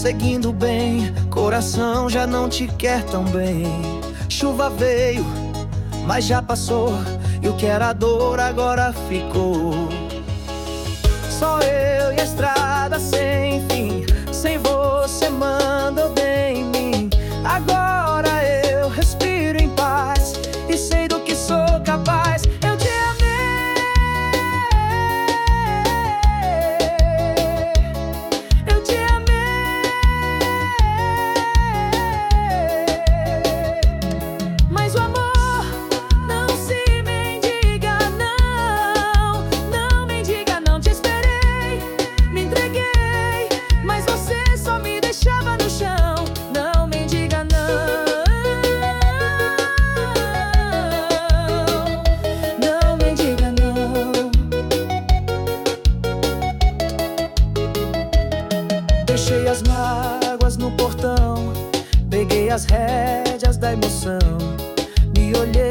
seguindo bem, coração já não te quer tão bem. Chuva veio, mas já passou, e o que era dor agora ficou. Só eu e a estrada sem fim, sem você manda o bem em mim. Agora eu respiro em paz e sei do que sou capaz. Eu te amei, eu te amei, mas o amor não se mendiga, não, não mendiga, não te esperei, me entreguei, mas você só me deixava no chão. Não mendiga, não, não mendiga, não. Deixei as mágoas no portão, peguei as rédeas da emoção, me olhei